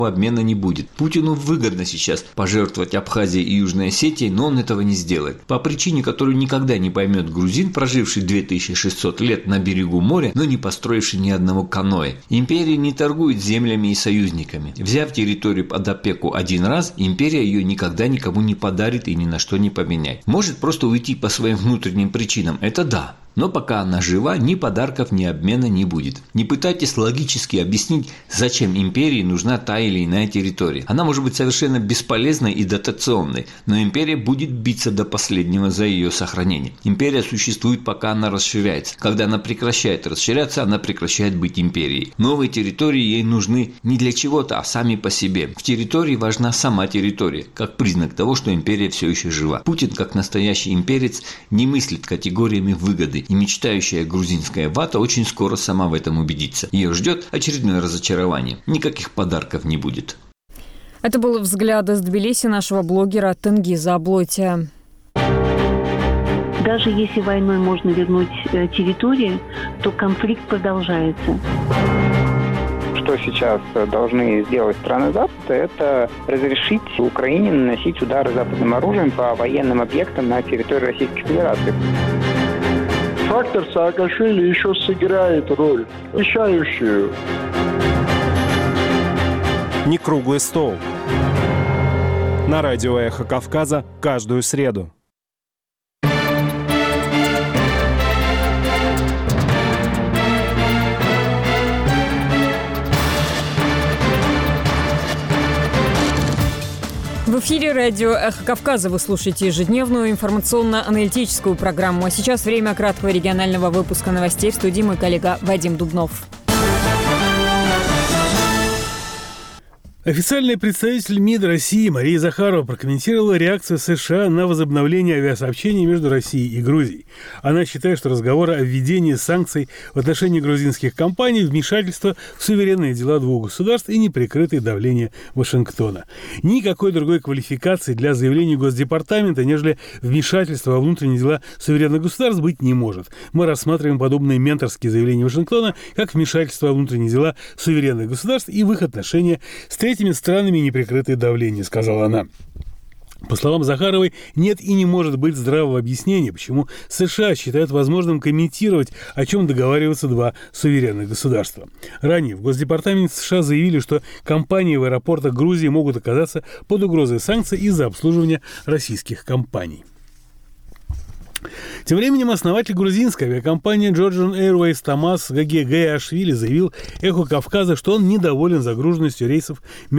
обмена не будет. Путину выгодно сейчас пожертвовать Абхазией и Южной Осетией, но он этого не сделает. По причине, которую никогда не поймет грузин, проживший 2600 лет на берегу моря, но не построивший ни одного каноэ. Империя не торгует землями и союзниками. Взяв территорию под опеку один раз, империя ее никогда никому не подарит и ни на что не поменяет. Может просто уйти по своим внутренним причинам, это да. Но пока она жива, ни подарков, ни обмена не будет. Не пытайтесь логически объяснить, зачем империи нужна та или иная территория. Она может быть совершенно бесполезной и дотационной, но империя будет биться до последнего за ее сохранение. Империя существует, пока она расширяется. Когда она прекращает расширяться, она прекращает быть империей. Новые территории ей нужны не для чего-то, а сами по себе. В территории важна сама территория, как признак того, что империя все еще жива. Путин, как настоящий имперец, не мыслит категориями выгоды. И мечтающая грузинская вата очень скоро сама в этом убедится. Ее ждет очередное разочарование. Никаких подарков не будет. Это был взгляд из Тбилиси нашего блогера Тенгиза Аблотия. Даже если войной можно вернуть территории, то конфликт продолжается. Что сейчас должны сделать страны Запада, это разрешить Украине наносить удары западным оружием по военным объектам на территории Российской Федерации. Фактор Саакашвили еще сыграет роль, решающую. Не круглый стол. На радио «Эхо Кавказа» каждую среду. В эфире радио «Эхо Кавказа» вы слушаете ежедневную информационно-аналитическую программу. А сейчас время краткого регионального выпуска новостей. В студии мой коллега Вадим Дубнов. Официальный представитель МИД России Мария Захарова прокомментировала реакцию США на возобновление авиасообщений между Россией и Грузией. Она считает, что разговоры о введении санкций в отношении грузинских компаний – вмешательство в суверенные дела двух государств и неприкрытое давление Вашингтона. Никакой другой квалификации для заявления Госдепартамента, нежели вмешательство во внутренние дела суверенных государств, быть не может. Мы рассматриваем подобные менторские заявления Вашингтона как вмешательство во внутренние дела суверенных государств и в их отношения с третьими странами неприкрытое давление, сказала она. По словам Захаровой, нет и не может быть здравого объяснения, почему США считают возможным комментировать, о чем договариваются два суверенных государства. Ранее в Госдепартаменте США заявили, что компании в аэропортах Грузии могут оказаться под угрозой санкций из-за обслуживания российских компаний. Тем временем основатель грузинской авиакомпании Georgian Airways Томас Гагаашвили заявил «Эхо Кавказа», что он недоволен загруженностью рейсов